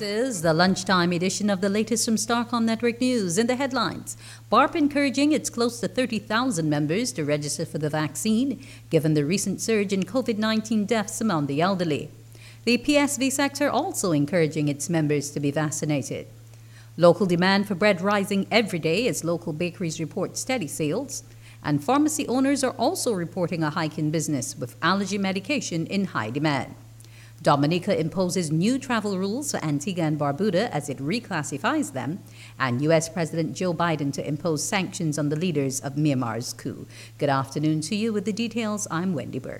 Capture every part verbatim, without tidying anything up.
is the lunchtime edition of the latest from Starcom Network News. In the headlines, B A R P encouraging its close to thirty thousand members to register for the vaccine, given the recent surge in COVID nineteen deaths among the elderly. The P S V sector also encouraging its members to be vaccinated. Local demand for bread rising every day as local bakeries report steady sales. And pharmacy owners are also reporting a hike in business with allergy medication in high demand. Dominica imposes new travel rules for Antigua and Barbuda as it reclassifies them, and U S President Joe Biden to impose sanctions on the leaders of Myanmar's coup. Good afternoon to you. With the details, I'm Wendy Burke.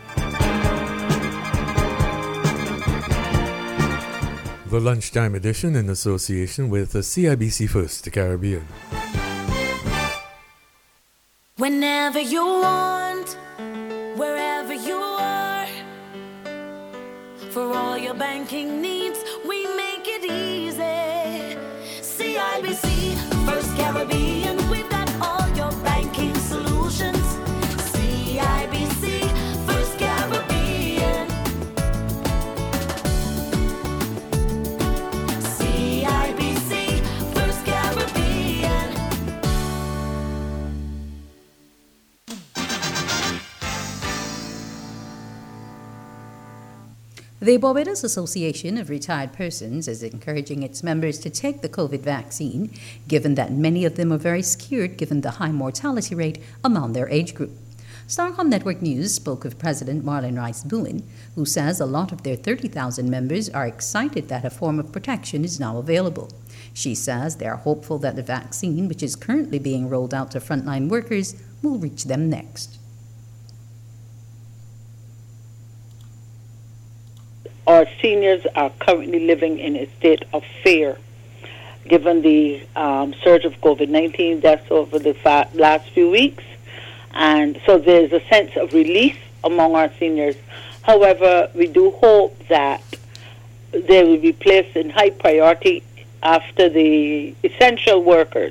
The lunchtime edition in association with the C I B C First Caribbean. Whenever you want, wherever you are, for all your banking needs, we make it easy. C I B C First Caribbean, we've got all your banking solutions. C I B C First Caribbean. C I B C First Caribbean. The Barbados Association of Retired Persons is encouraging its members to take the COVID vaccine, given that many of them are very scared given the high mortality rate among their age group. Starcom Network News spoke with President Marlon Rice Bowen, who says a lot of their thirty thousand members are excited that a form of protection is now available. She says they are hopeful that the vaccine, which is currently being rolled out to frontline workers, will reach them next. Our seniors are currently living in a state of fear, given the um, surge of COVID nineteen deaths over the fa- last few weeks. And so there's a sense of relief among our seniors. However, we do hope that they will be placed in high priority after the essential workers.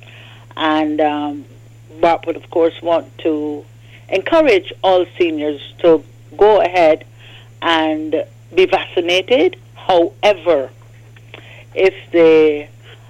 And um, B A R P would, of course, want to encourage all seniors to go ahead and be vaccinated. However, if they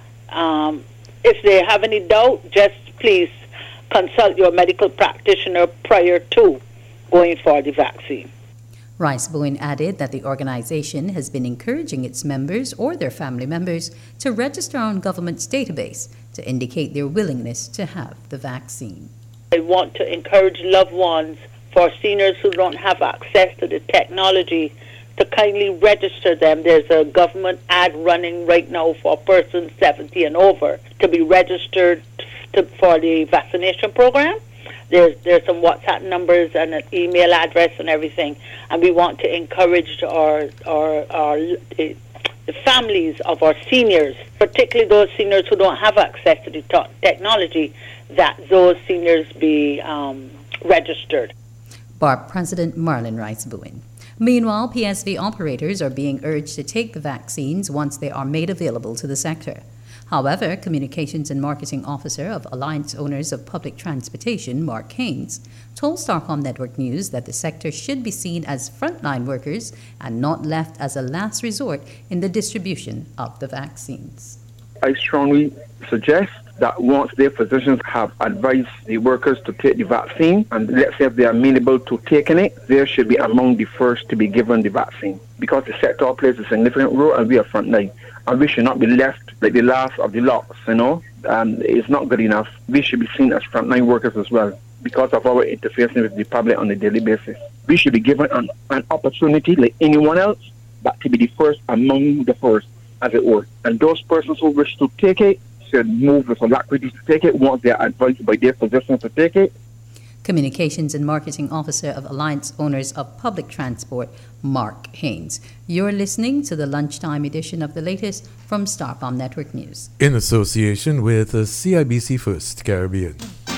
um, if they have any doubt, just please consult your medical practitioner prior to going for the vaccine. Rice Bowen added that the organization has been encouraging its members or their family members to register on government's database to indicate their willingness to have the vaccine. I want to encourage loved ones, for seniors who don't have access to the technology, to kindly register them. There's a government ad running right now for persons seventy and over to be registered to, for the vaccination program. There's there's some WhatsApp numbers and an email address and everything, and we want to encourage our our our the, the families of our seniors, particularly those seniors who don't have access to the t- technology, that those seniors be um, registered. B A R P President Marlon Rice Bowen. Meanwhile, P S V operators are being urged to take the vaccines once they are made available to the sector. However, Communications and Marketing Officer of Alliance Owners of Public Transportation, Mark Haynes, told Starcom Network News that the sector should be seen as frontline workers and not left as a last resort in the distribution of the vaccines. I strongly suggest that once their physicians have advised the workers to take the vaccine, and let's say if they are amenable to taking it, they should be among the first to be given the vaccine, because the sector plays a significant role and we are frontline. And we should not be left like the last of the lots, you know. Um, it's not good enough. We should be seen as frontline workers as well, because of our interfacing with the public on a daily basis. We should be given an, an opportunity like anyone else, but to be the first among the first, as it were. And those persons who wish to take it should move with alacrity to take it once they are advised by their physicians to take it. Communications and Marketing Officer of Alliance Owners of Public Transport, Mark Haynes. You're listening to the lunchtime edition of the latest from Starcom Network News. In association with the C I B C First Caribbean.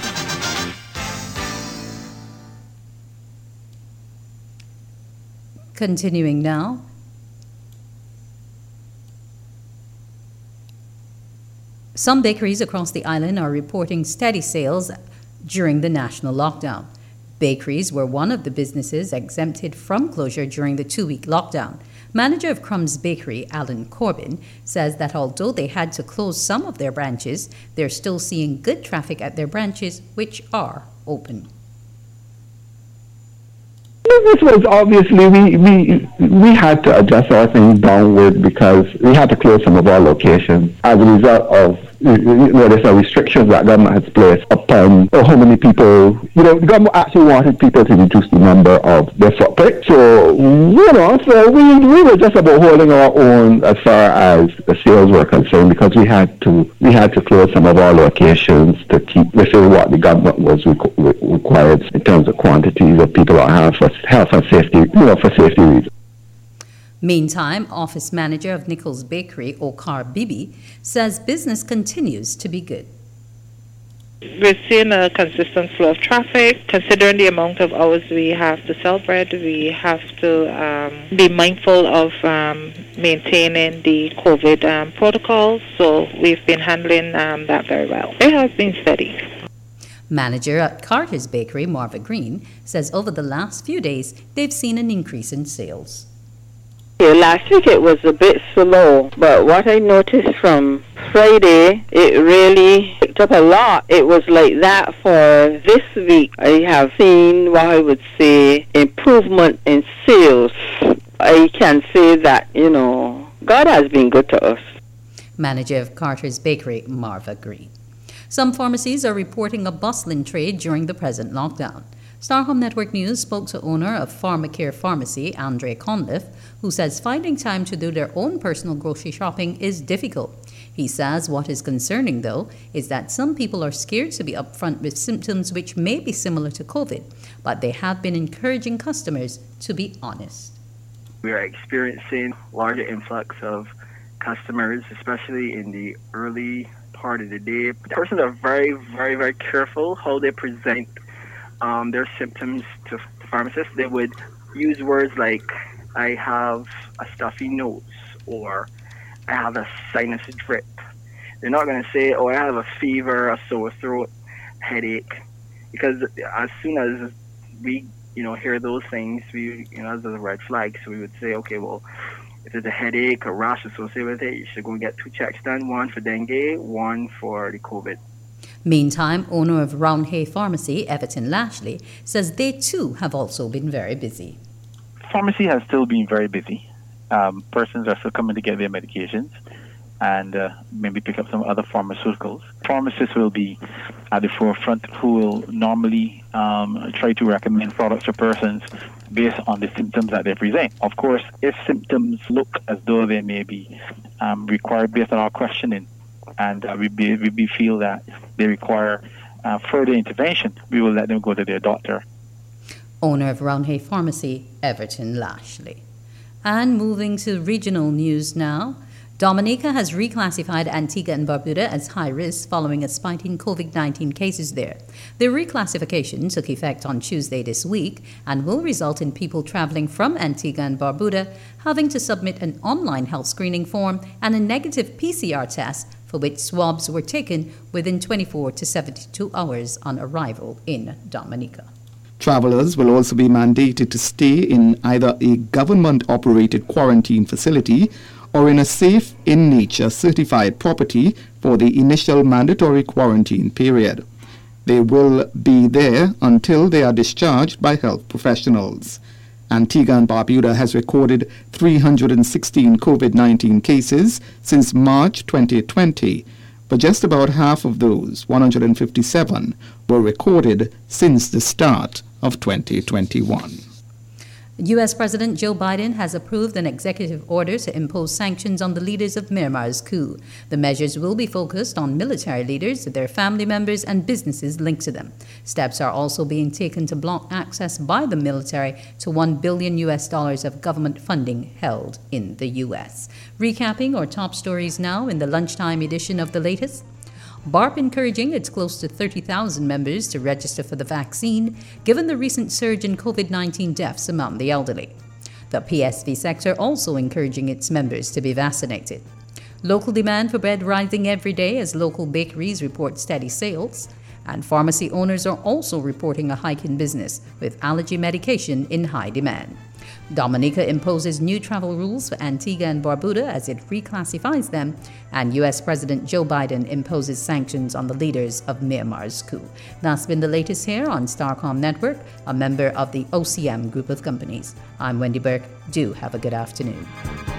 Continuing now. Some bakeries across the island are reporting steady sales during the national lockdown. Bakeries were one of the businesses exempted from closure during the two-week lockdown. Manager of Crumbs Bakery, Alan Corbin, says that although they had to close some of their branches, they're still seeing good traffic at their branches, which are open. This was obviously, we, we we had to adjust our things downward because we had to close some of our locations as a result of, you know, there's a restrictions that government has placed upon oh, how many people, you know, the government actually wanted people to reduce the number of their footprint. So, you know, so we, we were just about holding our own as far as the sales were concerned because we had to we had to close some of our locations to keep within what the government was requ- required in terms of quantities of people on hand for health and safety, you know, for safety reasons. Meantime, office manager of Nichols Bakery, Okar Bibi, says business continues to be good. We're seeing a consistent flow of traffic. Considering the amount of hours we have to sell bread, we have to um, be mindful of um, maintaining the COVID um, protocols. So we've been handling um, that very well. It has been steady. Manager at Carter's Bakery, Marva Green, says over the last few days they've seen an increase in sales. Yeah, last week it was a bit slow, but what I noticed from Friday, it really picked up a lot. It was like that for this week. I have seen what I would say improvement in sales. I can say that, you know, God has been good to us. Manager of Carter's Bakery, Marva Green. Some pharmacies are reporting a bustling trade during the present lockdown. Starhome Network News spoke to owner of Pharmacare Pharmacy, Andre Conliffe, who says finding time to do their own personal grocery shopping is difficult. He says what is concerning, though, is that some people are scared to be upfront with symptoms which may be similar to COVID, but they have been encouraging customers to be honest. We are experiencing larger influx of customers, especially in the early part of the day. Persons are very, very, very careful how they present um, their symptoms to, to pharmacists. They would use words like, I have a stuffy nose, or I have a sinus drip. They're not going to say, oh, I have a fever, a sore throat, headache, because as soon as we, you know, hear those things, we, you know, as a red flag, so we would say, okay, well, if there's a headache or rash associated with it, you should go and get two checks done, one for dengue, one for the COVID. Meantime, owner of Round Hay Pharmacy, Everton Lashley, says they too have also been very busy. Pharmacy has still been very busy. Um, persons are still coming to get their medications and uh, maybe pick up some other pharmaceuticals. Pharmacists will be at the forefront who will normally um, try to recommend products to persons based on the symptoms that they present. Of course, if symptoms look as though they may be um, required based on our questioning, and uh, we, be, we be feel that they require uh, further intervention, we will let them go to their doctor. Owner of Round Hay Pharmacy, Everton Lashley. And moving to regional news now, Dominica has reclassified Antigua and Barbuda as high risk following a spike in COVID nineteen cases there. The reclassification took effect on Tuesday this week and will result in people traveling from Antigua and Barbuda having to submit an online health screening form and a negative P C R test for which swabs were taken within twenty-four to seventy-two hours on arrival in Dominica. Travelers will also be mandated to stay in either a government-operated quarantine facility or in a safe in nature certified property for the initial mandatory quarantine period. They will be there until they are discharged by health professionals. Antigua and Barbuda has recorded three hundred sixteen COVID nineteen cases since March twenty twenty, but just about half of those, one hundred fifty-seven, were recorded since the start of twenty twenty-one. U S President Joe Biden has approved an executive order to impose sanctions on the leaders of Myanmar's coup. The measures will be focused on military leaders, their family members, and businesses linked to them. Steps are also being taken to block access by the military to one billion U S dollars of government funding held in the U S. Recapping our top stories now in the lunchtime edition of The Latest. B A R P encouraging its close to thirty thousand members to register for the vaccine, given the recent surge in COVID nineteen deaths among the elderly. The P S V sector also encouraging its members to be vaccinated. Local demand for bread rising every day as local bakeries report steady sales. And pharmacy owners are also reporting a hike in business, with allergy medication in high demand. Dominica imposes new travel rules for Antigua and Barbuda as it reclassifies them, and U S President Joe Biden imposes sanctions on the leaders of Myanmar's coup. That's been the latest here on Starcom Network, a member of the O C M group of companies. I'm Wendy Burke. Do have a good afternoon.